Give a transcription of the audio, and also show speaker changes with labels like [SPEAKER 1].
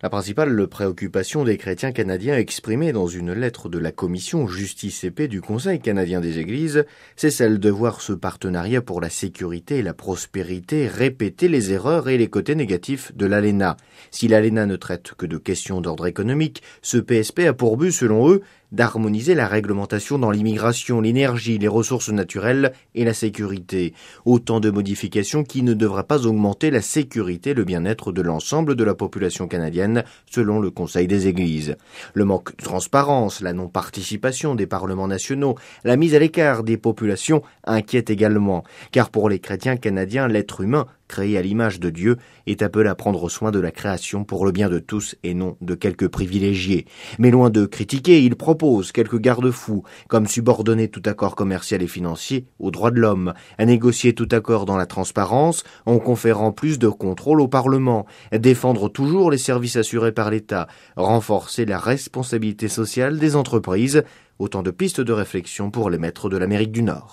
[SPEAKER 1] La principale préoccupation des chrétiens canadiens exprimée dans une lettre de la commission Justice et Paix du Conseil canadien des Églises, c'est celle de voir ce partenariat pour la sécurité et la prospérité répéter les erreurs et les côtés négatifs de l'ALENA. Si l'ALENA ne traite que de questions d'ordre économique, ce PSP a pour but, selon eux, d'harmoniser la réglementation dans l'immigration, l'énergie, les ressources naturelles et la sécurité. Autant de modifications qui ne devraient pas augmenter la sécurité et le bien-être de l'ensemble de la population canadienne, selon le Conseil des Églises. Le manque de transparence, la non-participation des parlements nationaux, la mise à l'écart des populations inquiètent également, car pour les chrétiens canadiens, l'être humain, créé à l'image de Dieu, est appelé à prendre soin de la création pour le bien de tous et non de quelques privilégiés. Mais loin de critiquer, il propose quelques garde-fous, comme subordonner tout accord commercial et financier aux droits de l'homme, à négocier tout accord dans la transparence en conférant plus de contrôle au Parlement, défendre toujours les services assurés par l'État, renforcer la responsabilité sociale des entreprises, autant de pistes de réflexion pour les maîtres de l'Amérique du Nord.